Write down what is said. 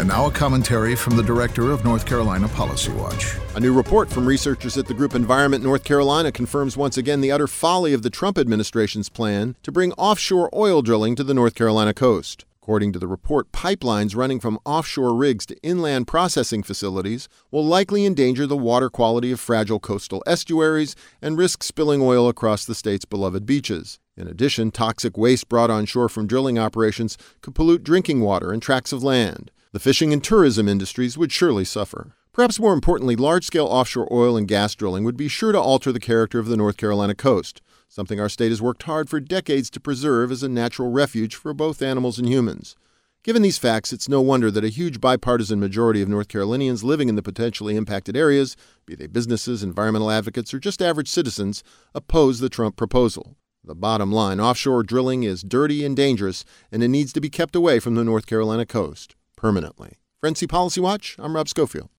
And now a commentary from the director of North Carolina Policy Watch. A new report from researchers at the group Environment North Carolina confirms once again the utter folly of the Trump administration's plan to bring offshore oil drilling to the North Carolina coast. According to the report, pipelines running from offshore rigs to inland processing facilities will likely endanger the water quality of fragile coastal estuaries and risk spilling oil across the state's beloved beaches. In addition, toxic waste brought on shore from drilling operations could pollute drinking water and tracts of land. The fishing and tourism industries would surely suffer. Perhaps more importantly, large-scale offshore oil and gas drilling would be sure to alter the character of the North Carolina coast, something our state has worked hard for decades to preserve as a natural refuge for both animals and humans. Given these facts, it's no wonder that a huge bipartisan majority of North Carolinians living in the potentially impacted areas, be they businesses, environmental advocates, or just average citizens, oppose the Trump proposal. The bottom line, offshore drilling is dirty and dangerous, and it needs to be kept away from the North Carolina coast permanently. For NC Policy Watch, I'm Rob Schofield.